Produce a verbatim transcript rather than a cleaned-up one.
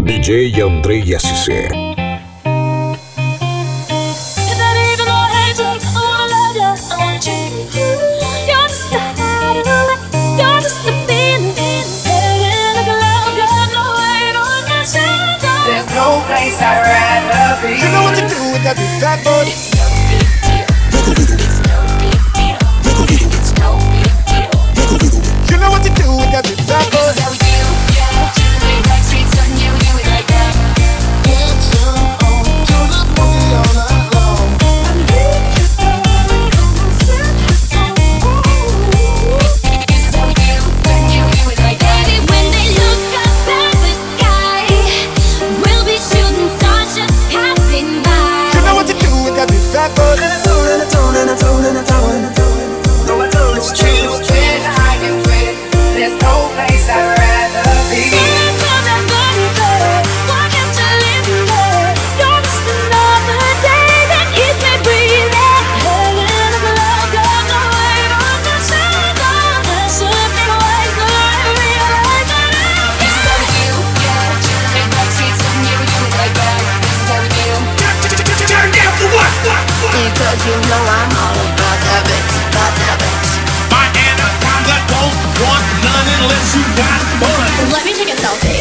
D J Andrea Cissé. Place I'd rather be. You know what to do with that big fat boy. It's no big deal. It's no big deal. It's no big deal. You know what to do with that big fat boy. This is how we do, yeah. Do it like sweet son, yeah, we do it like that. Dancing on to the boogie all night long. I need you, darling, come and set the tone. This is how we do, yeah, we do it like that. Baby, when they look up at the sky, we'll be shooting stars just passing by. You know what to do with that big fat boy. And I told, and I told, and I told, and I told, and I told. No, I told it's true. It's true, I can quit. There's no place I'd rather be. Because you know I'm all about that bitch, about that bitch. My anaconda don't want none unless you got fun. Let me take a selfie.